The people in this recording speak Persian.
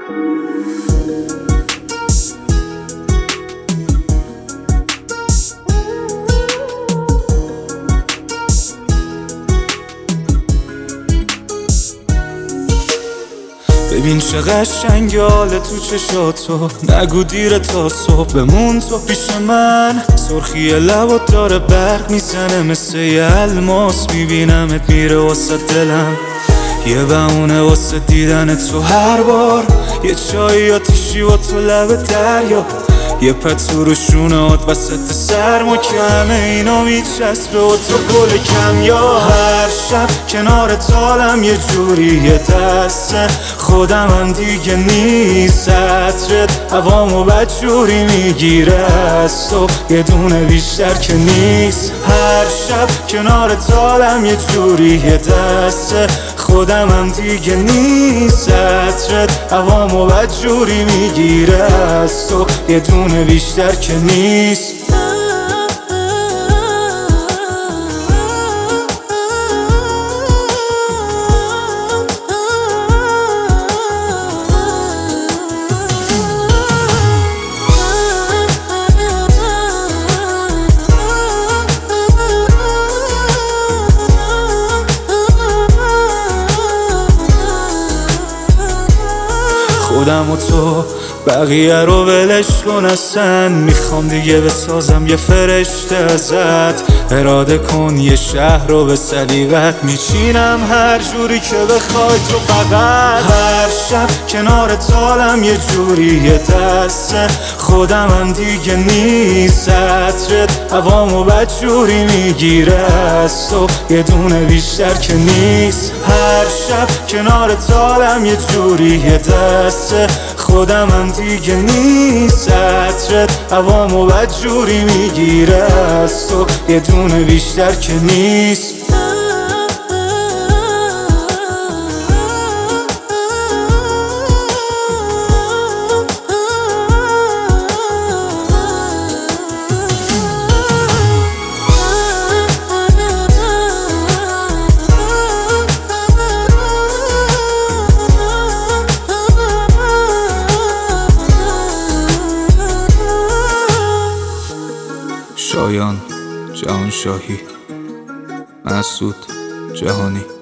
ببین چه قشنگه حال تو چشاتو، نگو دیره تا صبح بمون تو پیش من. سرخی لبات داره برق میزنه مثل یه الماس، میبینمت میره واسه دلم. یه بهونه واسه دیدن تو هر بار، یه چایی آتیشی و تو لب دریا، یه پتو رو شونهات وسط سرما که همه اینا میچسبه و تو گل کم. یا هر شب کنار تالم یه جوری یه دسته خودمم دیگه نیست، عطرت هوامو بدجوری میگیره از تو، یه دونه بیشتر که نیست. هر شب کنار تالم یه جوری یه دسته خودمم دیگه نیست، عطرت هوامو بدجوری میگیره از تو، یه دونه بیشتر که نیست. خودم و تو بقیه رو ولش کن اصلا، میخوام دیگه بسازم یه فرشته ازت. اراده کن یه شهر رو به سلیقت میچینم هر جوری که بخوای تو، فقط هر شب کنار تالم یه جوری یه دسته خودمم دیگه نیست، عطرت هوامو بدجوری میگیره از تو، یه دونه بیشتر که نیست. هر شب کنار تالم یه جوری یه دسته خودمم دیگه نیست، عطرت هوامو بدجوری میگیره از تو، یه دونه بیشتر که نیست. شایان جهانشاهی، مسعود جهانی.